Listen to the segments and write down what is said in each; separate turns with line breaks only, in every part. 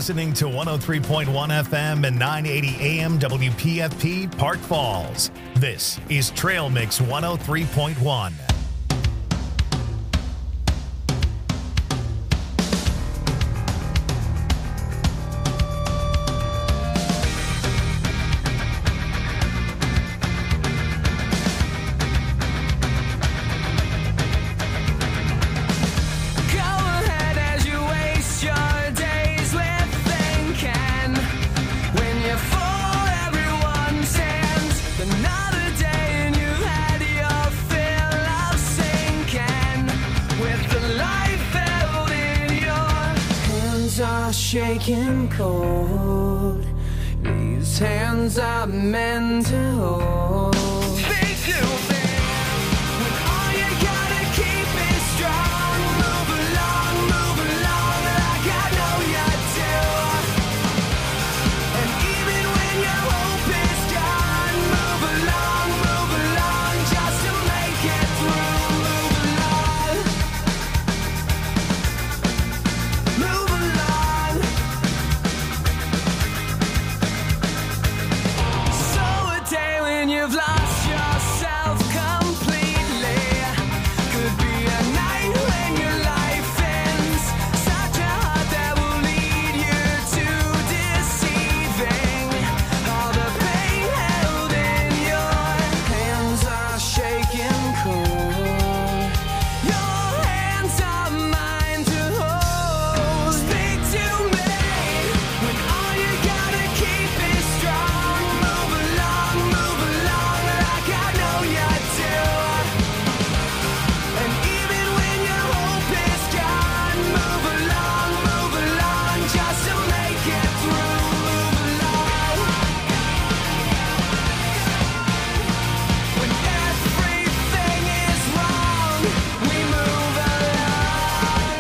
listening to 103.1 FM and 980 AM WPFP Park Falls. This is Trail Mix 103.1.
Shaking cold, these hands are meant to hold. Speak to me when all you gotta keep is strong. Move along like I know you do. And even when your hope is gone, move along just to make it through. Move along. You've lost yourself completely. Could be a night when your life ends. Such a heart that will lead you to deceiving. All the pain held in your hands are shaking cold. Your hands are mine to hold. Speak to me when all you gotta keep is strong. Move along like I know you do. And even when your hope is gone, move along just to make it through. Move along. When everything is wrong, we move along.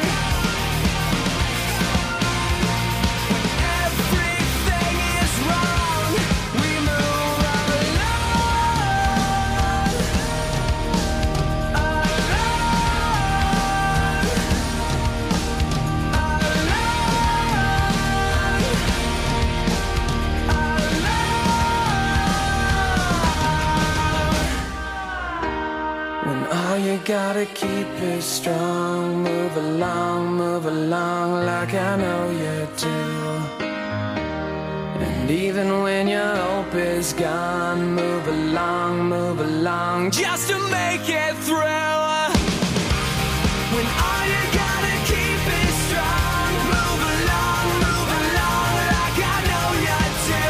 When everything is wrong, we move when all you gotta keep is strong, move along like I know you do. And even when your hope is gone, move along just to make it through. When all you gotta keep is strong, move along like I know you do.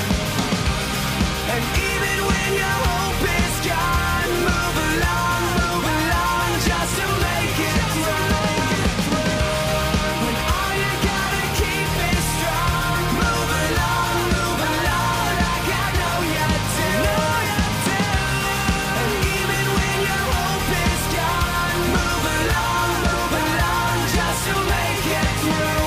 And even when your hope is gone, move along just to make it through. When all you gotta keep is strong, move along like I know you do. And even when your hope is gone, move along just to make it through.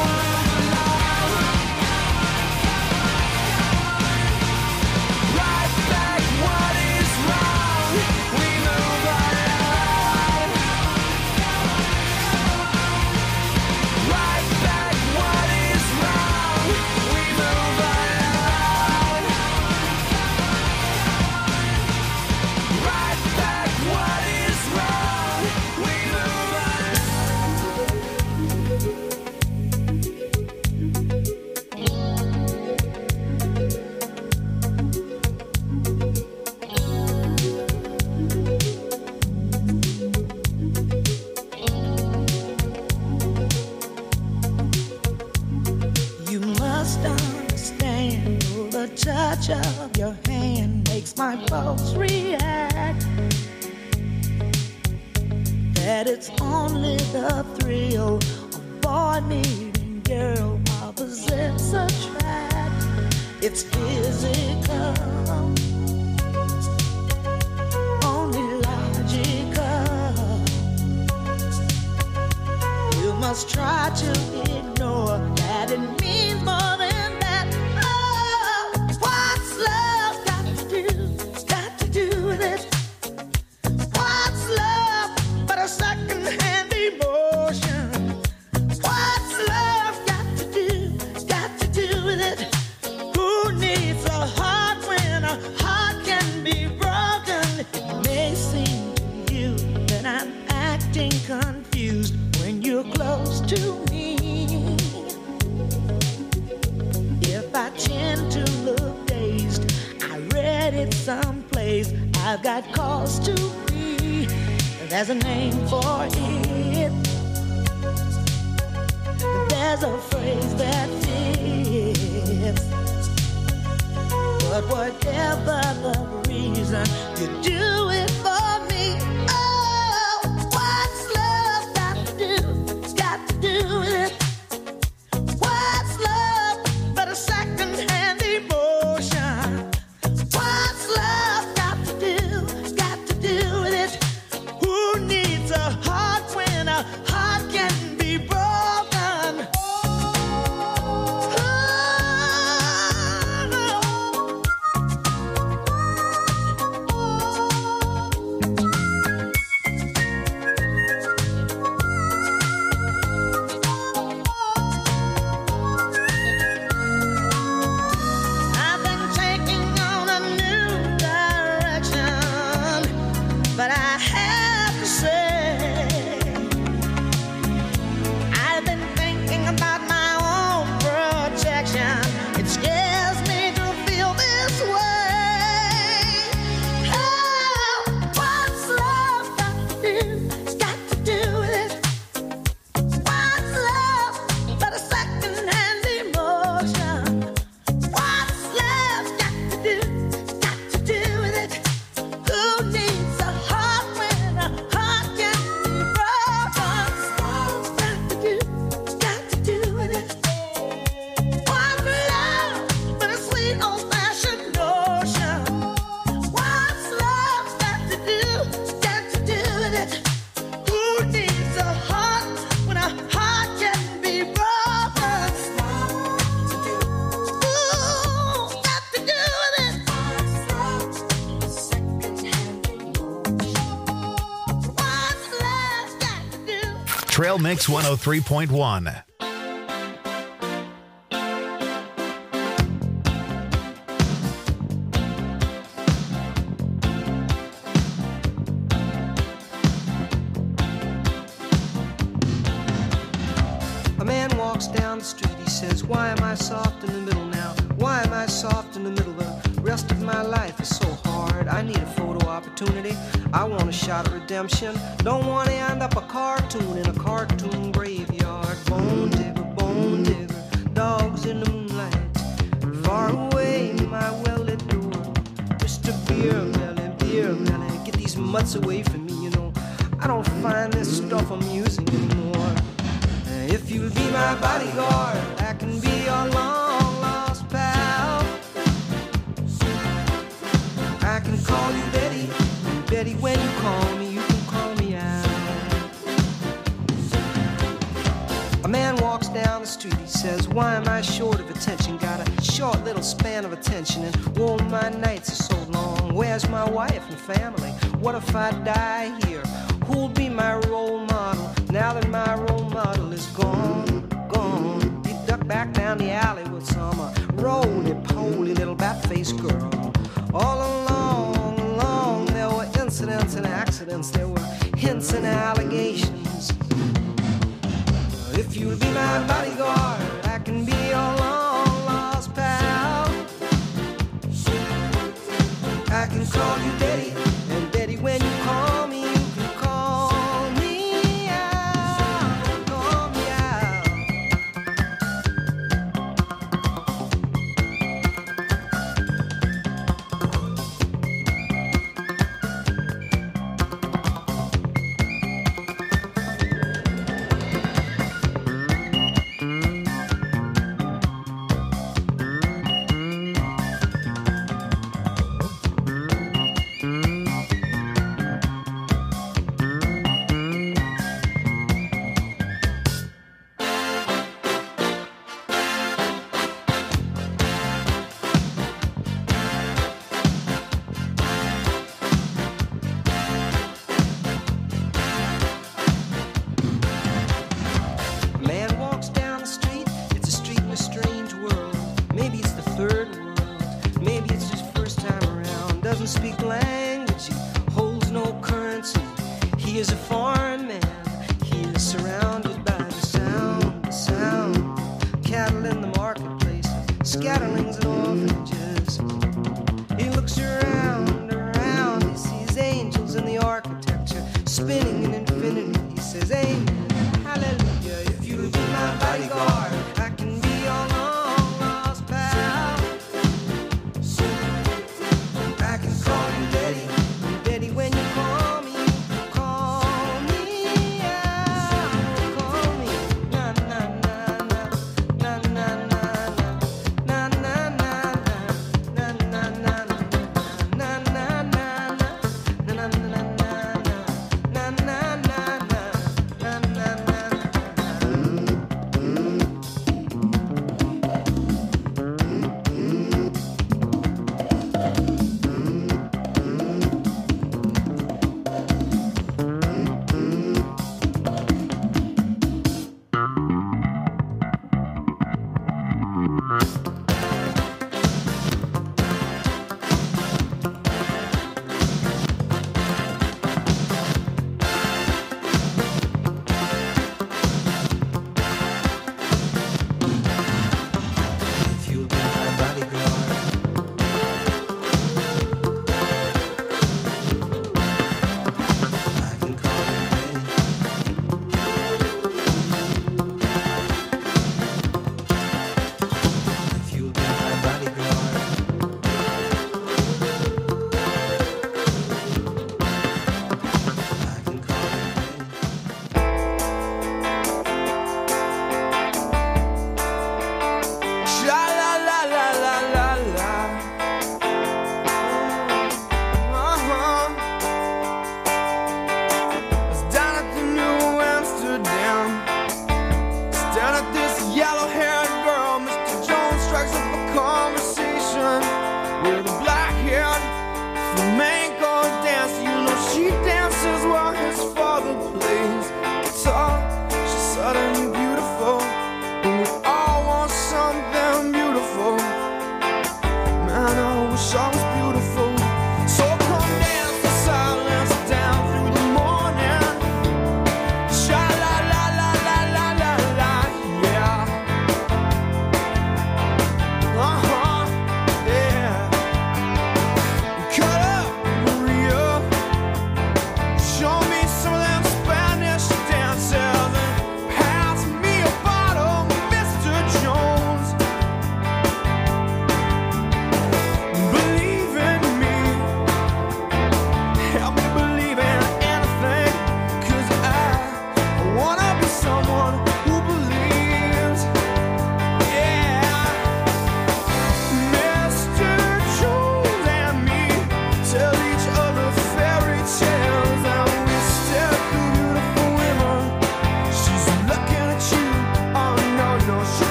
Right back what is wrong, we move along. Right back what is wrong, we move along. Right back what is wrong, we move
You must understand the touch of your hand makes my pulse react. That it's only the thrill of boy meeting girl opposites attract. It's physical, only logical. You must try to ignore that it means more than that. Oh, what's love got to do? Got to do with it. What's love but a second-hand emotion? What's love got to do? Got headed someplace. I've got cause to be. There's a name for it. There's a phrase that fits. But whatever the reason, you do it for me. Oh, what's love got to do? Got to do with it. What's love but a second-hand emotion? What's love got to do? Got to do with it. Who needs a heart when a heart can be broken?
Trail Mix 103.1.
A man walks down the street, he says, why am I soft in the middle now? Why am I soft in the middle? The rest of my life is so hard. I need a photo opportunity. I want a shot at redemption. Don't want to end up a cartoon in a cartoon graveyard. Bone digger, dogs in the moonlight. Far away, my well-lit door. Mr. Beer Melly, get these mutts away from me, you know. I don't find this stuff amusing anymore. If you'll be my bodyguard, I can be your long-lost pal. I can call you Betty, Betty, when you call me, you can call me out. A man walks down the street, he says, why am I short of attention? Got a short little span of attention, and whoa, my nights are so long. Where's my wife and family? What if I die here? Who'll be my role model now that my role model is gone? He ducked back down the alley with some roly-poly little bat-faced girl. All along, there were incidents and accidents, there were hints and allegations. If you'll be my bodyguard, I can be your long-lost pal. I can call you Betty, and Betty, when you call me, you can call me out, call me out. Scatterlings and orphanages. He looks around.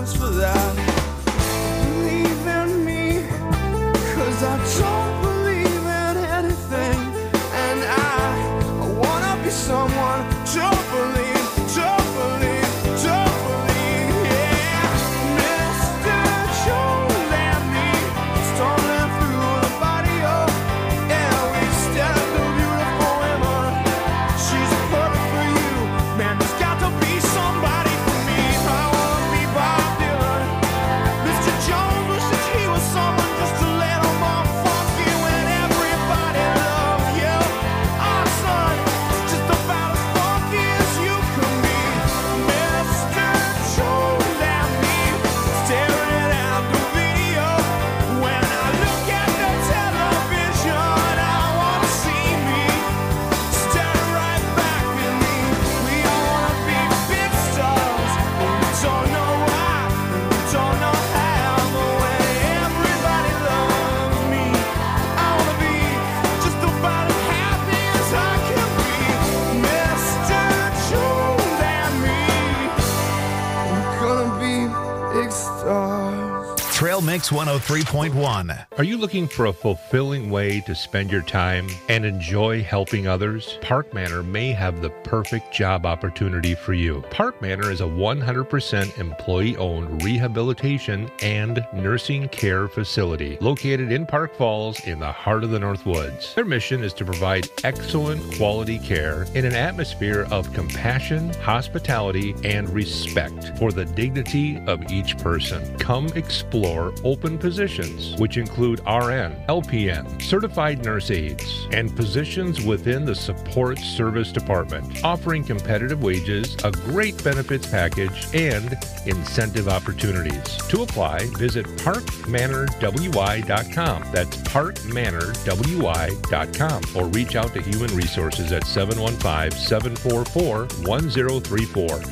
much for that. Believe in me, 'cause I don't believe in anything. And I wanna be someone, don't believe, don't believe, don't believe, yeah. Mr. Joel and me, stumbling through the barrio. Yeah, we stand up to beautiful women. She's perfect for you. Man, there's got to be somebody for me. I wanna be Bob Dylan. Mr. Jones wishes he was someone just a little more funky when everybody loves you. Our son is just about as funky as you can be. Mr. Jones and me, staring at the video. When I look at the television, I wanna see me staring right back at me. We all wanna be big stars, but we don't know why, and we don't know how. But when everybody loves me, I wanna be just about as happy as I can be. Mr. Jones and me, we're gonna be big stars.
Trail Mix 103.1.
Are you looking for a fulfilling way to spend your time and enjoy helping others? Park Manor may have the perfect job opportunity for you. Park Manor is a 100% employee-owned rehabilitation and nursing care facility located in Park Falls in the heart of the North Woods. Their mission is to provide excellent quality care in an atmosphere of compassion, hospitality, and respect for the dignity of each person. Come explore open positions, which include RN, LPN, certified nurse aides, and positions within the support service department, offering competitive wages, a great benefits package, and incentive opportunities. To apply, visit parkmanorwy.com. That's parkmanorwy.com, or reach out to Human Resources at 715-744-1034.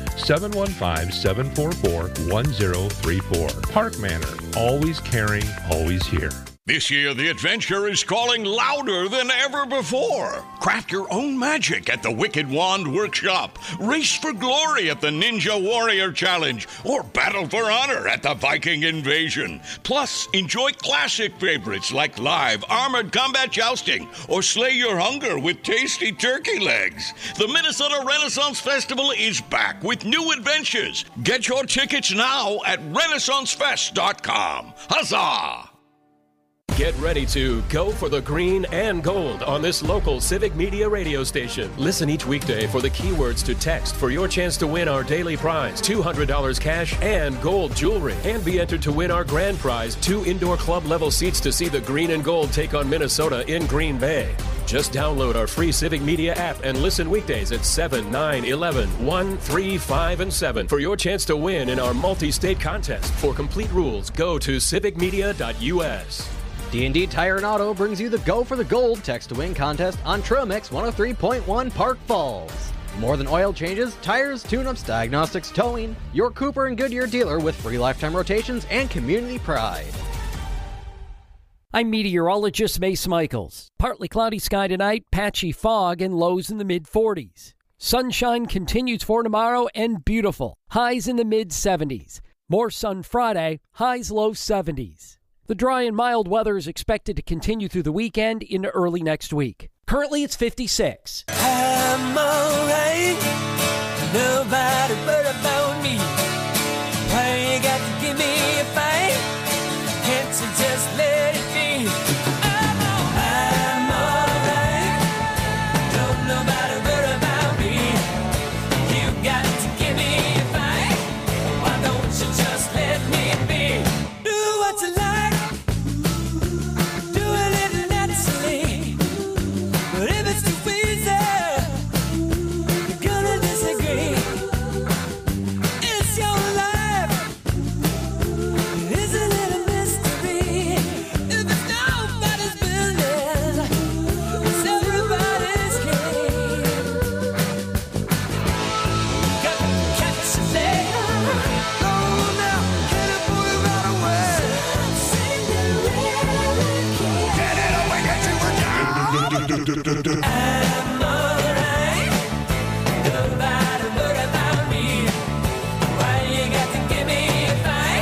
715-744-1034. Park Manor. Always caring, always here.
This year, the adventure is calling louder than ever before. Craft your own magic at the Wicked Wand Workshop. Race for glory at the Ninja Warrior Challenge. Or battle for honor at the Viking Invasion. Plus, enjoy classic favorites like live armored combat jousting. Or slay your hunger with tasty turkey legs. The Minnesota Renaissance Festival is back with new adventures. Get your tickets now at RenaissanceFest.com. Huzzah!
Get ready to go for the green and gold on this local Civic Media radio station. Listen each weekday for the keywords to text for your chance to win our daily prize, $200 cash and gold jewelry. And be entered to win our grand prize, 2 indoor club level seats to see the green and gold take on Minnesota in Green Bay. Just download our free Civic Media app and listen weekdays at 7, 9, 11, 1, 3, 5, and 7 for your chance to win in our multi-state contest. For complete rules, go to civicmedia.us.
D&D Tire and Auto brings you the Go for the Gold Text to Win contest on Trail Mix 103.1 Park Falls. More than oil changes, tires, tune-ups, diagnostics, towing, your Cooper and Goodyear dealer with free lifetime rotations and community pride.
I'm meteorologist Mace Michaels. Partly cloudy sky tonight, patchy fog, and lows in the mid-40s. Sunshine continues for tomorrow and beautiful. Highs in the mid-70s. More sun Friday, highs low 70s. The dry and mild weather is expected to continue through the weekend into early next week. Currently, it's 56.
I'm alright, nobody but about me. Why you got to give me a fight? Can't you just let it be? I'm alright, don't nobody but about me. You got to give me a fight. Why don't you just let me be? Do what you like. I'm alright, nobody worry about me. Why you got to give me a fight?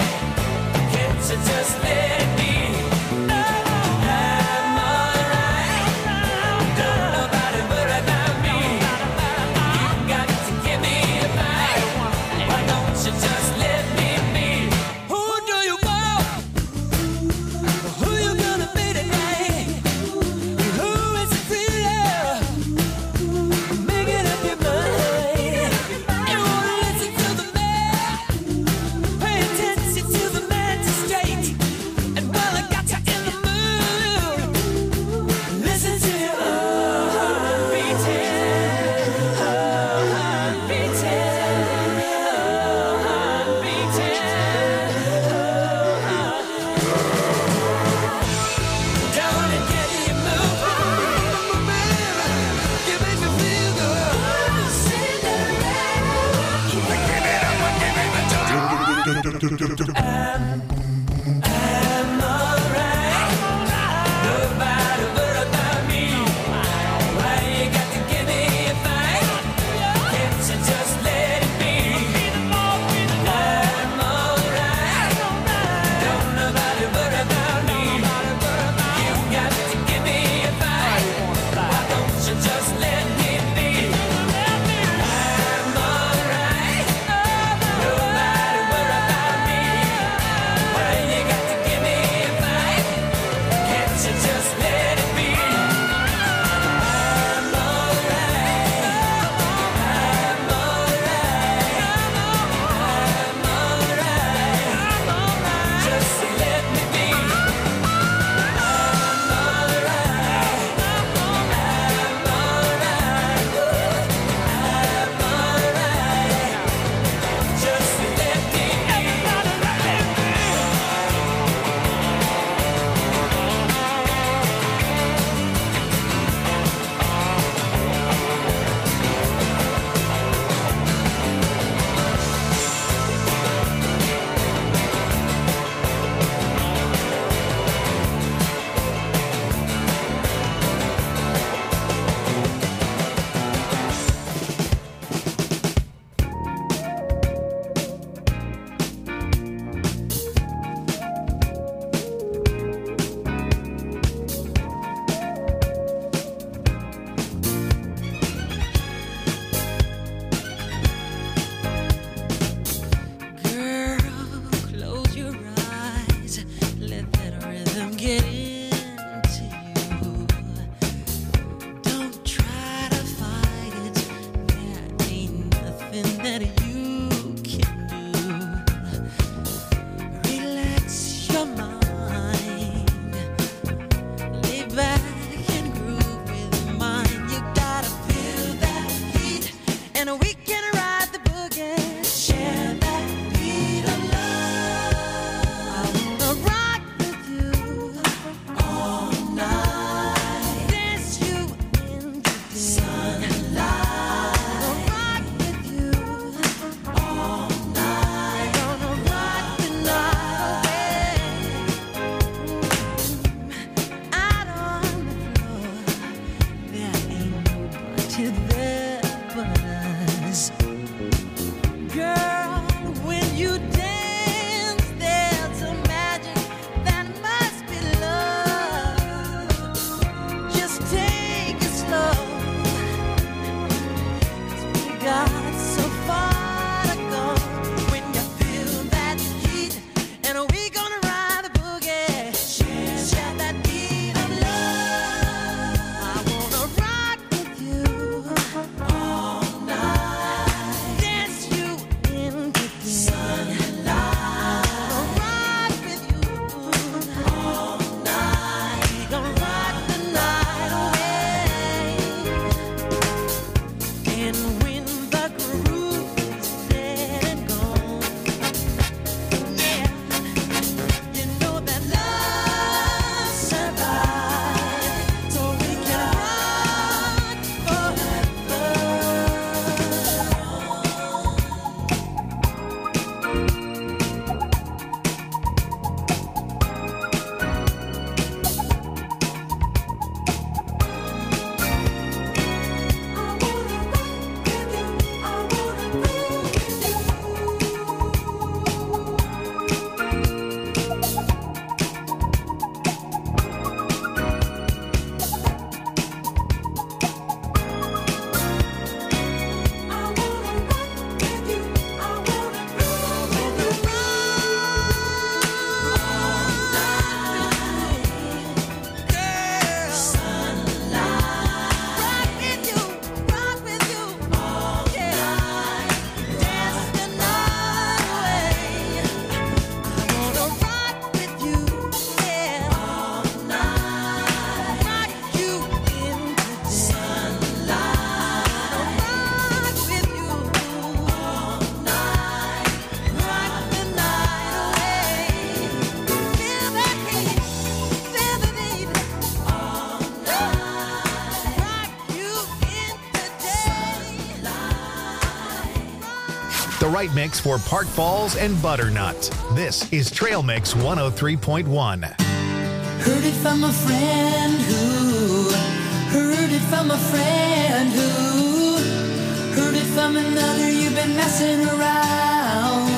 right mix for Park Falls and Butternut. This is Trail Mix 103.1.
Heard it from a friend who heard it from a friend who heard it from another. You've been messing around.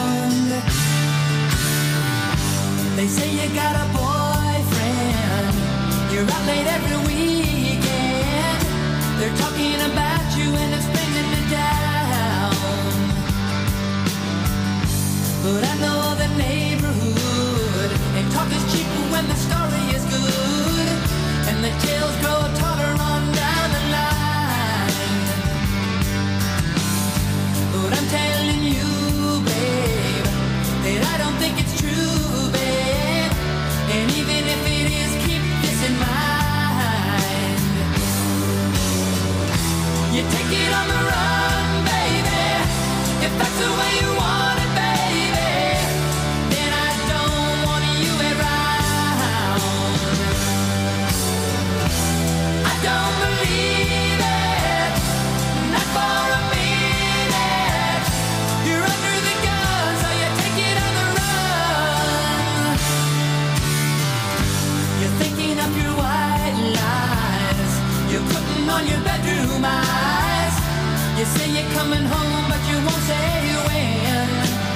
They say you got a boyfriend. You're out late every weekend. They're talking about you and it's bringing me down. But I know the neighborhood, and talk is cheap when the story is good, and the tales grow taller on down the line. But I'm telling you, babe, that I don't think it's true, babe. And even if it is, keep this in mind. You take it on the run, baby, if that's the way you want it, baby. Then I don't want you around. I don't believe it, not for a minute. You're under the gun, so you take it on the run. You're thinking up your white lies. You're putting on your bedroom eyes. You say you're coming home, but you won't say when.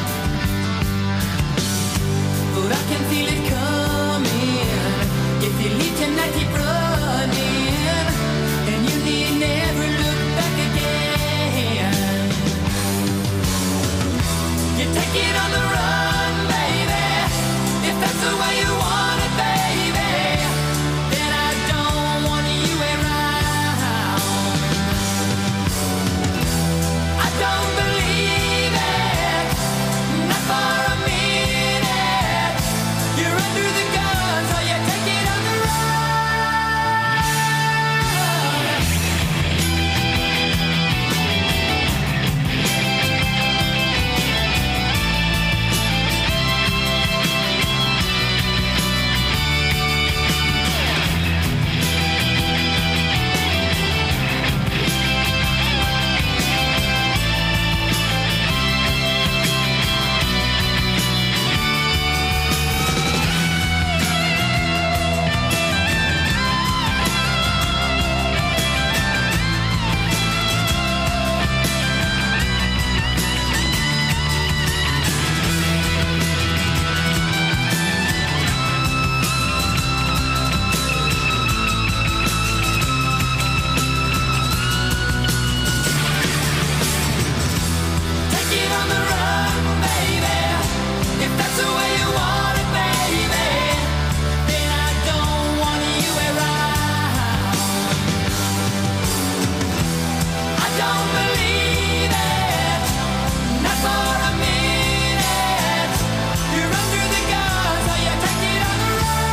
But I can feel it coming. If you leave tonight, keep running, and you need never look back again. You take it on the run, baby, if that's the way you want it, baby. Then I don't want you around. I don't believe it, not for a minute. You're under the gun, so you take it on the run. Take it on the run, baby, if that's the way you want it, baby. Then I don't want you around. I don't believe it, not for a minute. You're under the gun, so you take it on the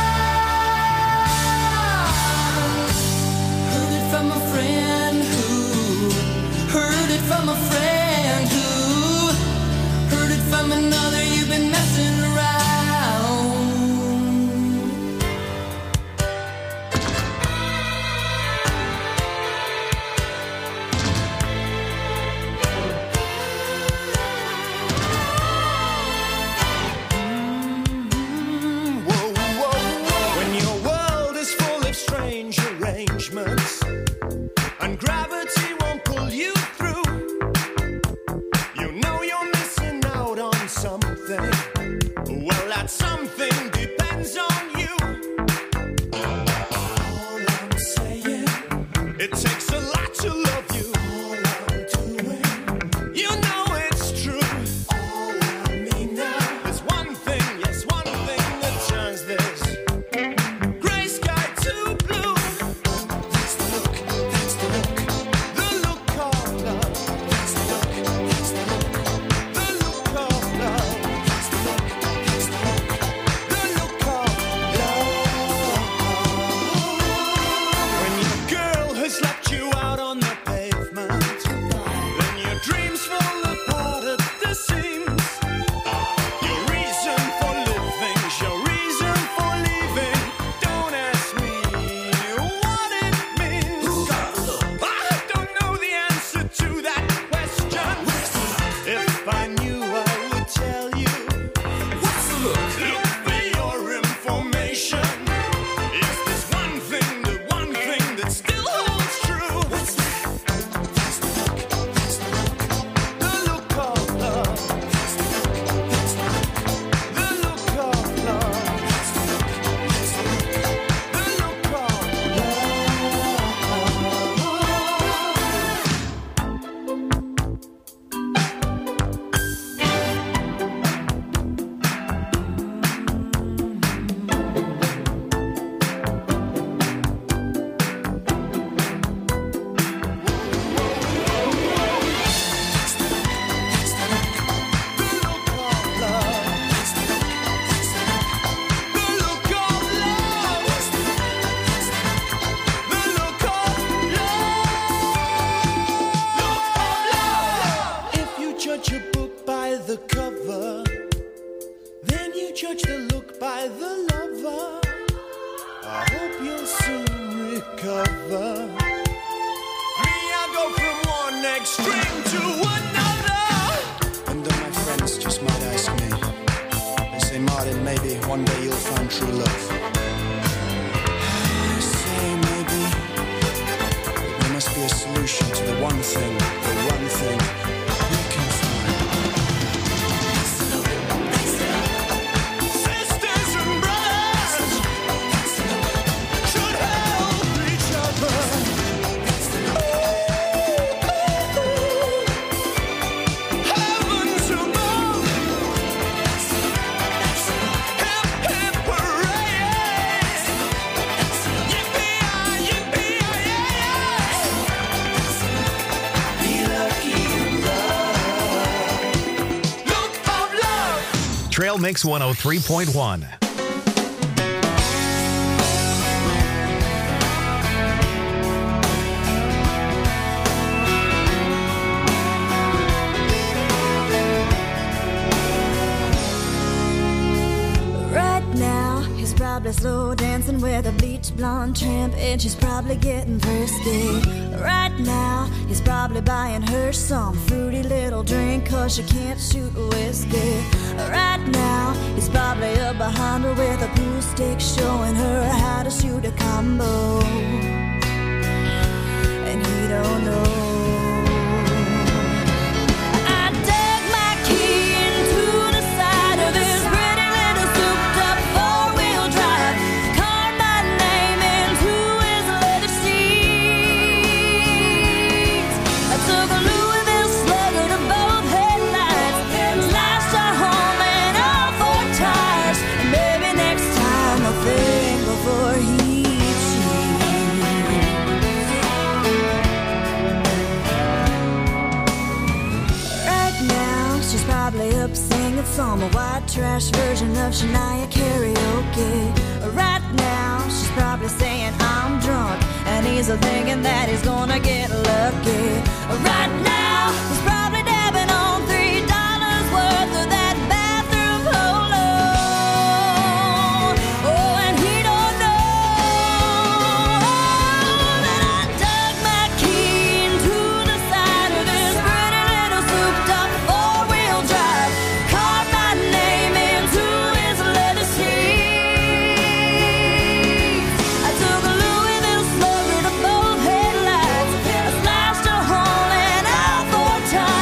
run. Heard it from a friend who heard it from a friend who heard it from another. You've been messing around.
When your world is full of strange arrangements and gravity won't pull you through, you know you're missing out on something. Well, that something depends on you. All I'm saying, it takes a lot to love you. All I'm doing, you know it's true. All I mean now is one thing, yes, one thing that turns this gray sky to blue. That's the look, that's the look, the look of love. That's the look, that's the look, the look of love. That's the look, that's the look, the Look for your information. Is this one thing, the one thing that still holds true? What's that? That's the look. That's the look. The look of love. That's the look. That's the look. The look of love. That's the look. That's the look. The look of if you judge a book by the cover, then you judge the look by the lover. I hope you'll soon recover. Me, I go from one extreme to another. And though my friends just might ask me, they say, Martin, maybe one day you'll find true love. I say maybe, but there must be a solution to the one thing we can find. Sisters and brothers should help each other. Heavens above. Hip, hip, hooray. Yippee-yi, yippee-yi-yi. Be lucky in love. Look of love.
Trail Mix 103.1.
Right now, he's probably slow dancing with a bleach blonde tramp, and she's probably getting thirsty. Right now, he's probably buying her some fruity little drink, cause she can't shoot whiskey. Right now, he's probably up behind her with a pool stick, showing her how to shoot a combo. And he don't know. I dug my key into the side of this pretty little souped-up four-wheel drive, carved my name into his leather seats. I took a Louisville Slugger to both headlights, slashed our home and all four tires. And maybe next time I'll think before he cheats. Right now, she's probably up singing some white trash version of Shania karaoke. Right now, she's probably saying I'm drunk, and he's thinking that he's gonna get lucky. Right now, he's probably dabbing on $3 worth of that bathroom polo. Oh, and he don't know that I dug my key into the side of this pretty little souped-up four-wheel drive, carved my name into his leather seats. I took a Louisville Slugger to both headlights, I slashed a hole in all four tires.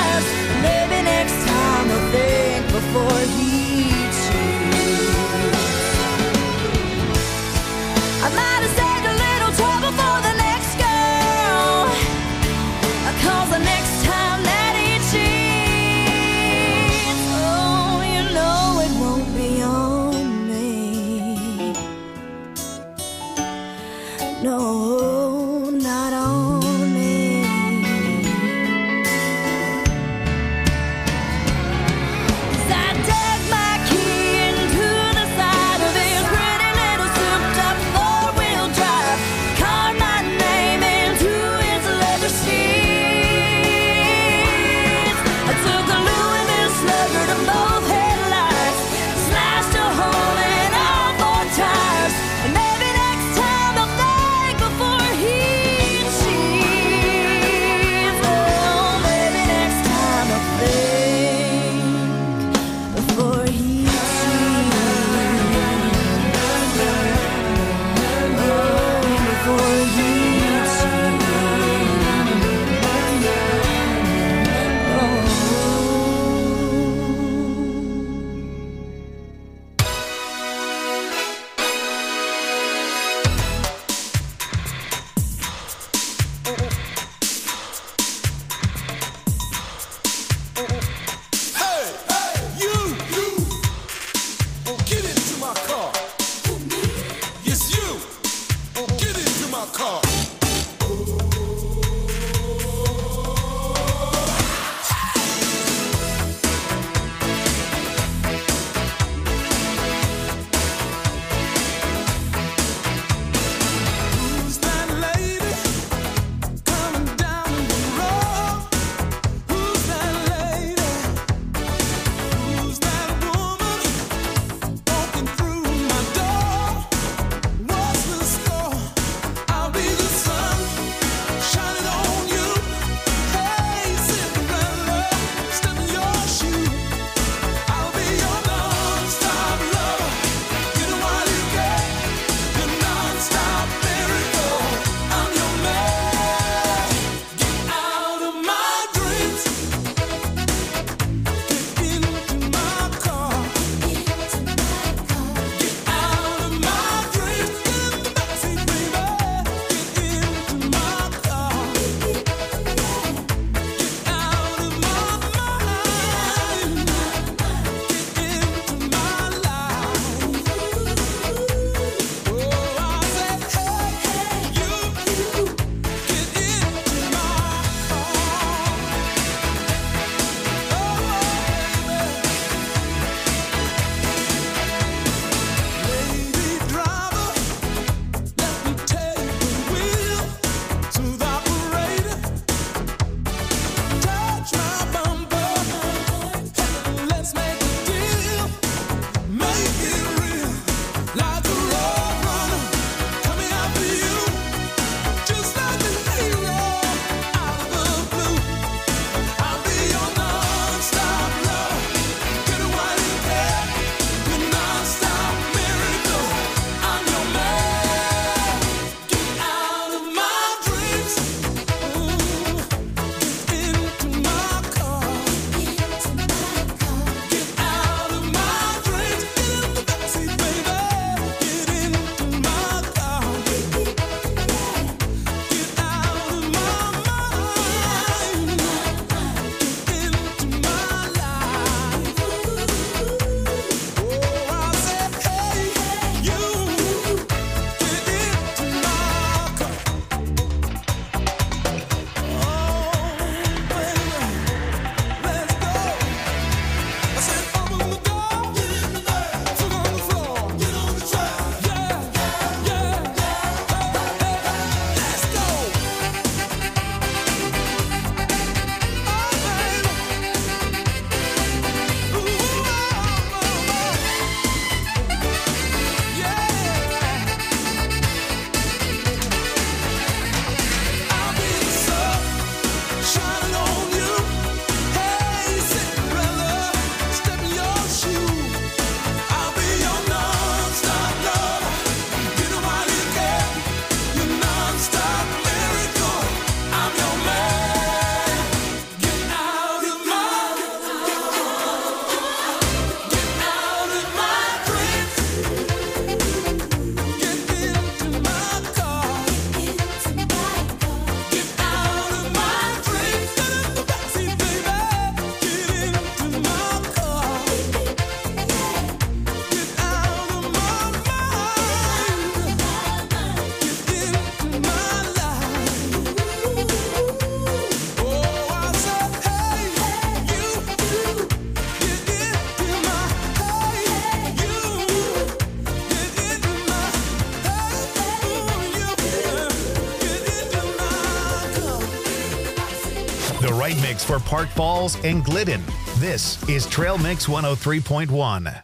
right mix for Park Falls and Glidden. This is Trail Mix 103.1.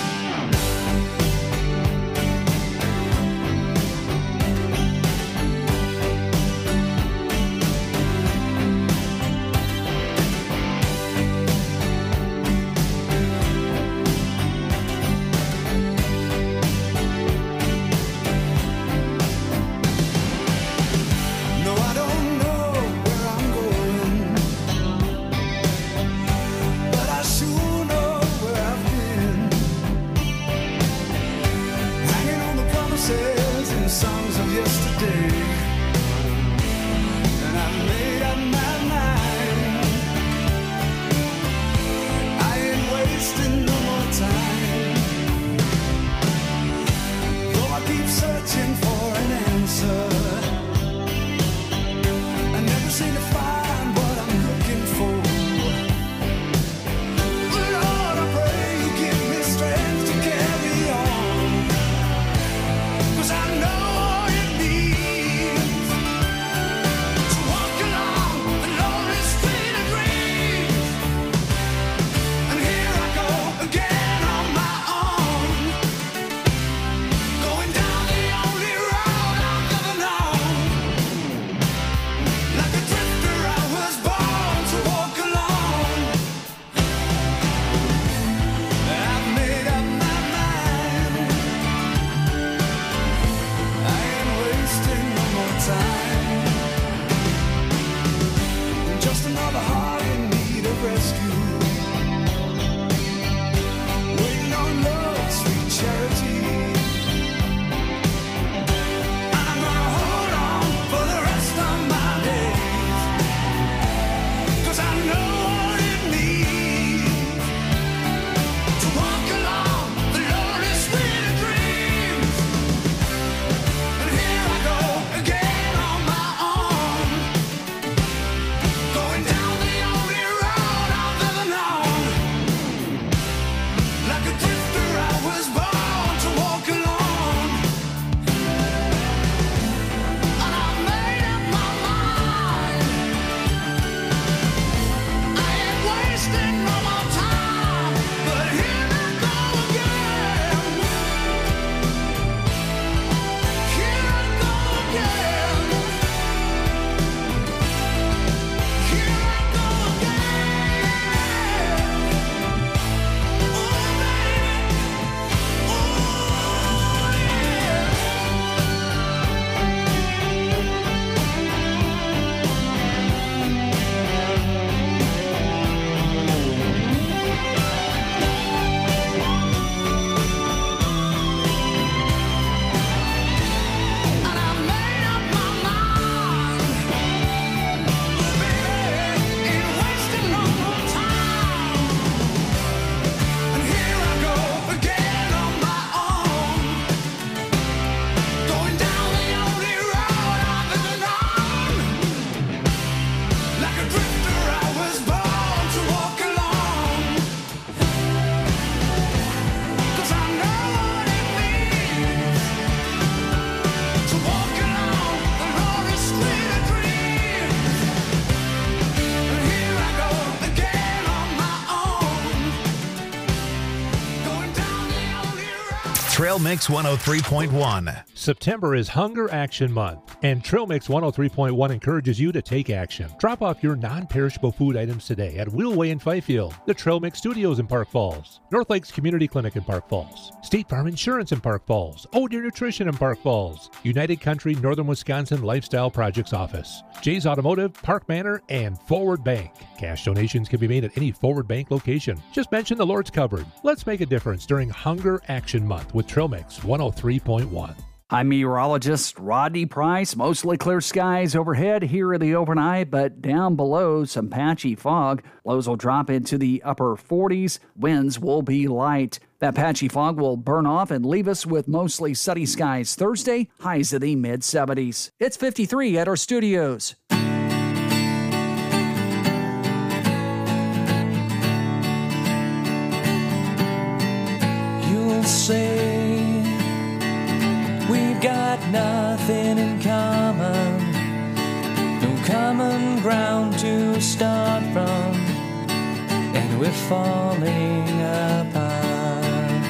No, I don't know where I'm going, but I sure know where I've been. Hanging on the promises and songs of yesterday, and I've made up my mind. I ain't wasting no more time. Though I keep searching for an answer, I never seem to find what I'm looking for. Lord, I pray you give me strength to carry on, 'cause I know what it means to walk along the lonely street of dreams. And here I go again on my own, going down the only road I've ever known. Like a drifter, I was born to walk alone. I've made up my mind. I ain't wasting no more time. Just another heart in need of rescue, waiting on love's sweet charity. I'm gonna hold on for the rest of my days, 'cause I know what it means to walk along the lonely street of dreams. And here I go again on my own, going down the only road I've ever known. Like a drifter, I was born to walk alone. And I've made up my mind. I ain't wasting no more time, but here I go again. Here I go again. Here I go again. Oh, baby. Oh, yeah. And I've made up my mind. Oh, baby, ain't wasting no more time. And here I go again on my own, going down the only road I've ever known. Like a drifter, I was born to walk alone. 'Cause I know what it means to walk along the lonely street of dreams. And here I go again on my own, going down the only road.
Trail Mix 103.1.
September is Hunger Action Month, and Trail Mix 103.1 encourages you to take action. Drop off your non-perishable food items today at Wheelway in Fifield, the Trail Mix Studios in Park Falls, North Lakes Community Clinic in Park Falls, State Farm Insurance in Park Falls, Oh Deer Nutrition in Park Falls, United Country Northern Wisconsin Lifestyle Projects Office, Jay's Automotive, Park Manor, and Forward Bank. Cash donations can be made at any Forward Bank location. Just mention the Lord's Cupboard. Let's make a difference during Hunger Action Month with Trail Mix 103.1.
I'm meteorologist Rodney Price. Mostly clear skies overhead here in the overnight, but down below some patchy fog. Lows will drop into the upper 40s. Winds will be light. That patchy fog will burn off and leave us with mostly sunny skies Thursday, highs in the mid-70s. It's 53 at our studios.
You'll say we've got nothing in common, no common ground to start from, and we're falling apart.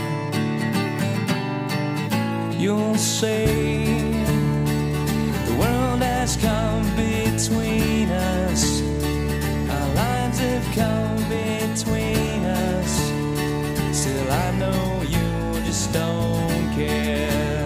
You'll say the world has come between us, our lives have come between us. Still I know you just don't care.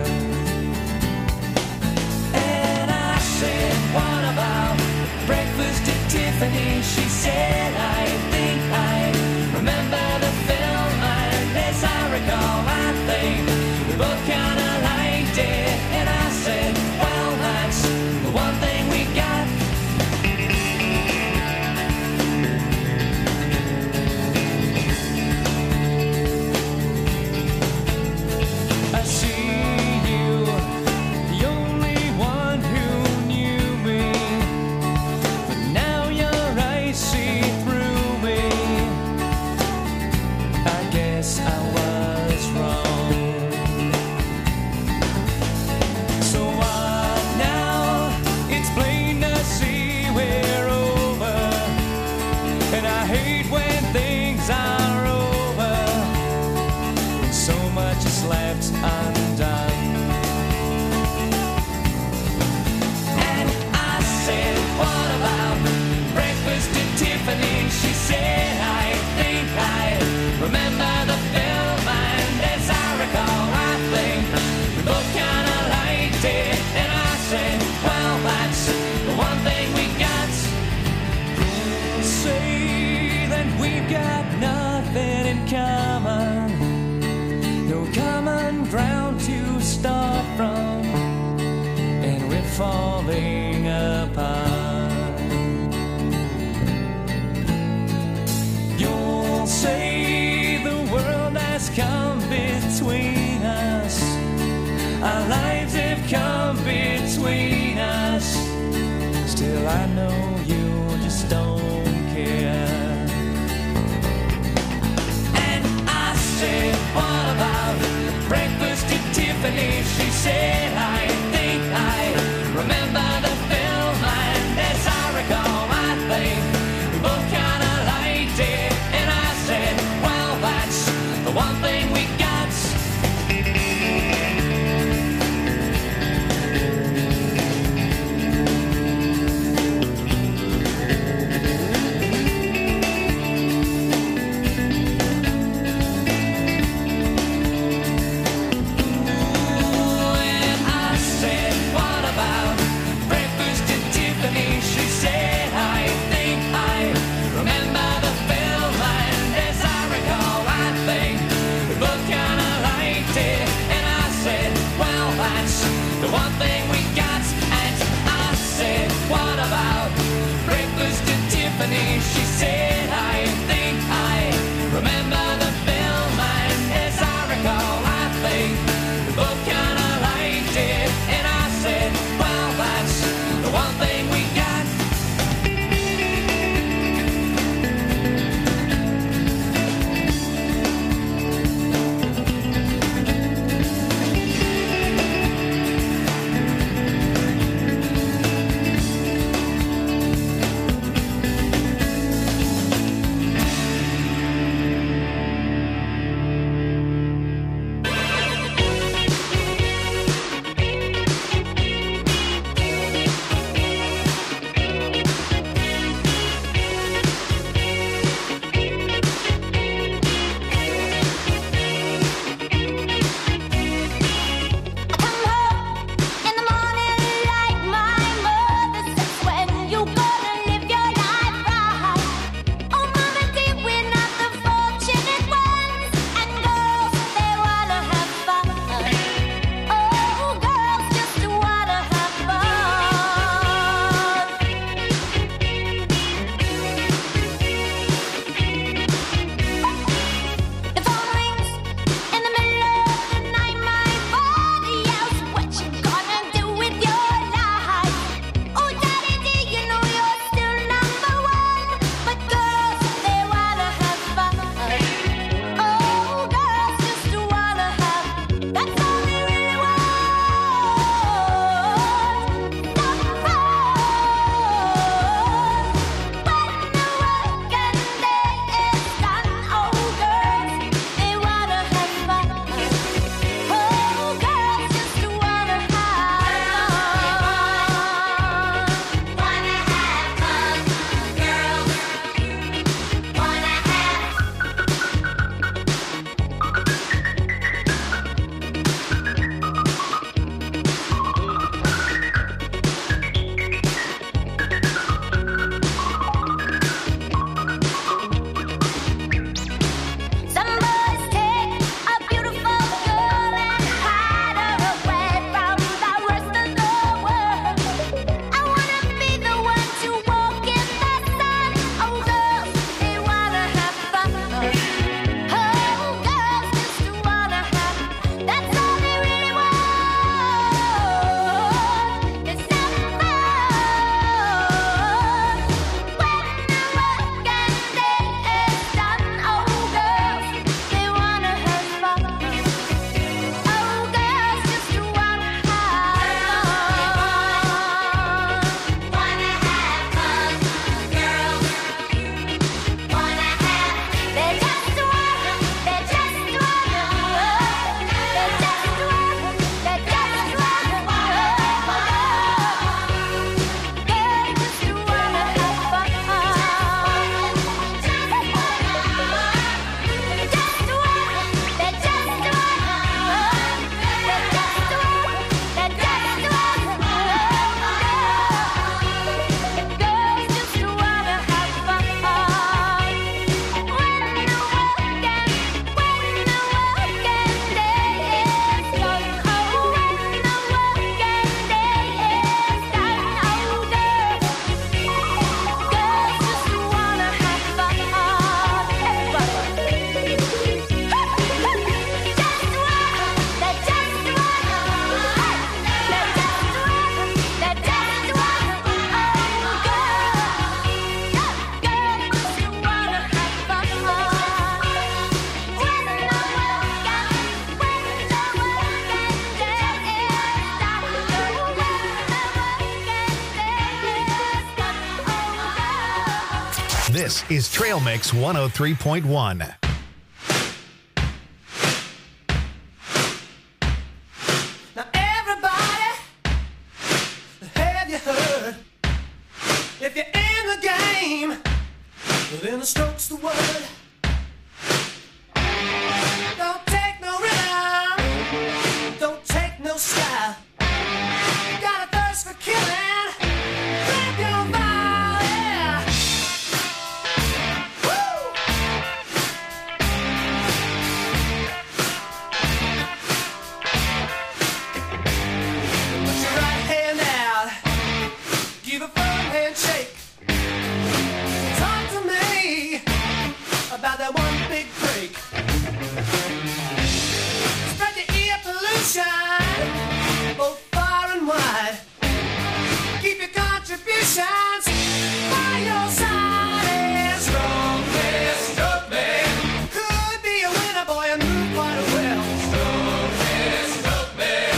And I said, what about breakfast at Tiffany? She said, I think I remember the film, and as I recall, I think we both kinda liked it. And I said, well, that's the one thing we got. I see you, the only one who knew me, but now your eyes see through me. I guess I was wrong. So what now? It's plain to see we're over, and I hate when things are over, when so much is left undone. And I said, what about breakfast at Tiffany? She said, I think I remember the film, and as I recall, I think we both kinda liked it. And I said, well, that's the one thing we got. Say that we've got nothing in common, no common ground to start from, and we're falling apart. You'll say the world has come between us, our lives have come between us. Still I know you just don't care. And I said, what about breakfast at Tiffany? She said, I think I remember the film, and as I recall, I think we both kinda liked it. And I said, well, that's the one thing we got. And I said, what about
This is Trail Mix 103.1.
Now everybody, have you heard? If you're in the game, then the stroke's the word. Don't take no rhythm, don't take no style. Got a thirst for killing, grab your vial, yeah. Woo! Put your right hand out, give a firm handshake. Talk to me about that one big break. Spread your ear pollution both far and wide. Keep your contributions by your side. And strong man, stroke man, could be a winner, boy, and move quite well. Strong man, stroke man,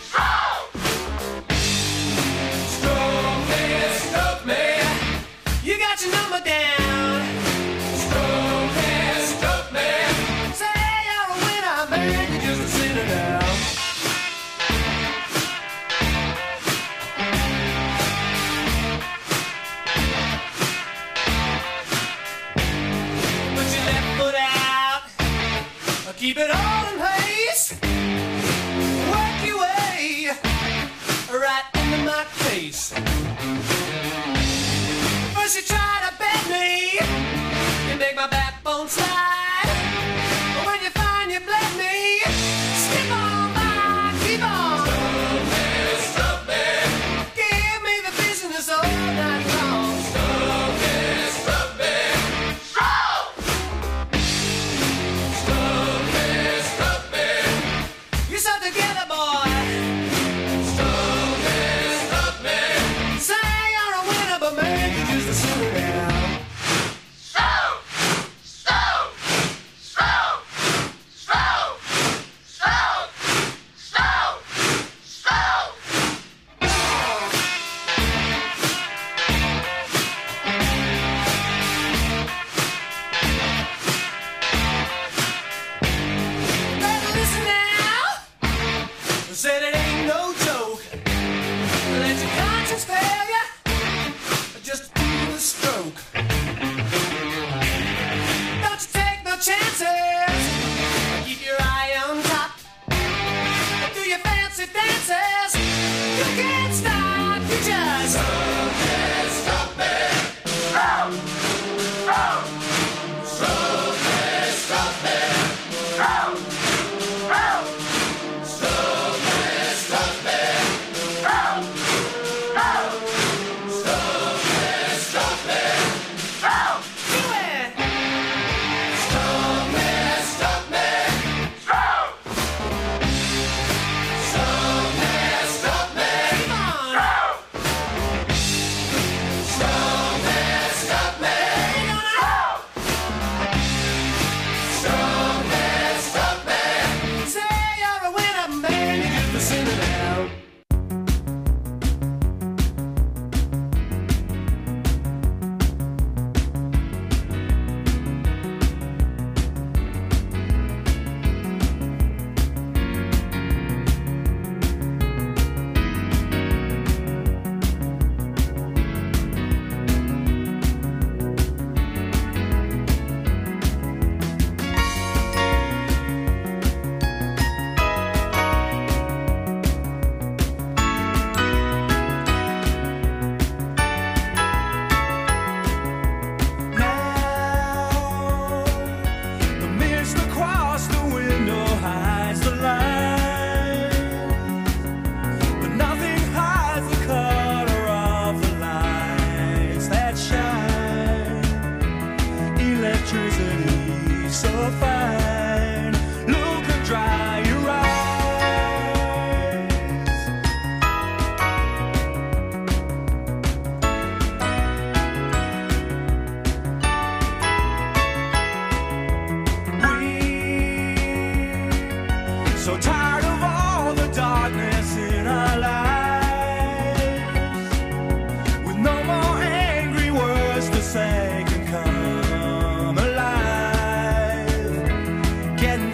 strong man, stroke man. You got your number down. Strong man, stroke man. Say you're a winner, man, you're just a sinner now. Put your left foot out, keep it all in place. Work your way right into my face. First you try to bend me, you make my backbone slide. But when you find you bled me, skip on by, keep on. Stop man, give me the business all night long. Stop man, stop man, stop. Stop man, stop man. You stop together, boy. Stop man, stop man. Say you're a winner, but man, you're just a sinner now. Better listen now. Said it ain't no joke. Let your conscience fail you. Just do the stroke. Don't you take no chances. Keep your eye on top. Do your fancy dances. You can't stop. You just stop it. Stop it. Stop. Stop it. Stop it. Stop. Stop. Stop it. Stop it. Stop. Stop. Stop it. Stop it. Stop. Do it. Stop it. Stop it. Stop. Stop it. Stop it. Keep on. Stop.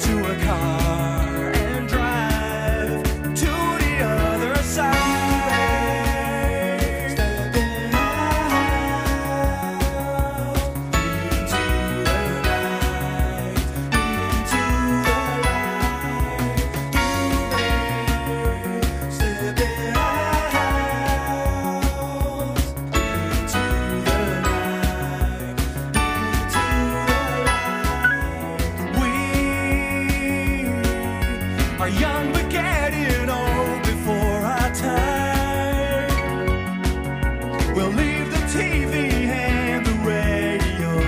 into a car and drive to the other side. Stepping out into the night, into the light. Stepping out into the night, into the light. We are young.